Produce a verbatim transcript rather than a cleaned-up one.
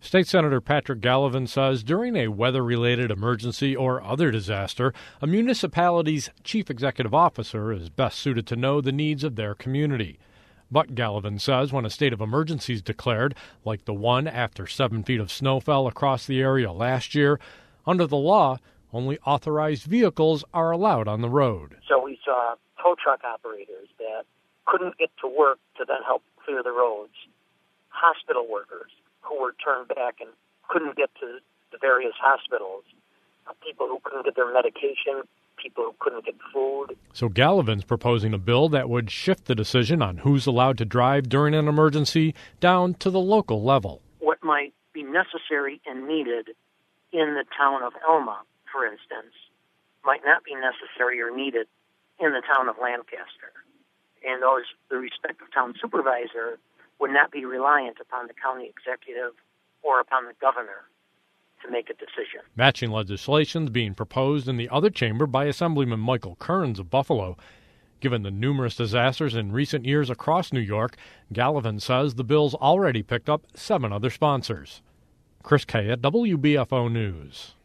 State Senator Patrick Gallivan says during a weather-related emergency or other disaster, a municipality's chief executive officer is best suited to know the needs of their community. But Gallivan says when a state of emergency is declared, like the one after seven feet of snow fell across the area last year, under the law, only authorized vehicles are allowed on the road. So we saw tow truck operators that couldn't get to work to then help clear the roads, hospital workers who were turned back and couldn't get to the various hospitals, people who couldn't get their medication, people who couldn't get food. So Gallivan's proposing a bill that would shift the decision on who's allowed to drive during an emergency down to the local level. What might be necessary and needed in the town of Elma, for instance, might not be necessary or needed in the town of Lancaster. And those, the respective town supervisor would not be reliant upon the county executive or upon the governor to make a decision. Matching legislation is being proposed in the other chamber by Assemblyman Michael Kearns of Buffalo. Given the numerous disasters in recent years across New York, Gallivan says the bill's already picked up seven other sponsors. Chris Kay at W B F O News.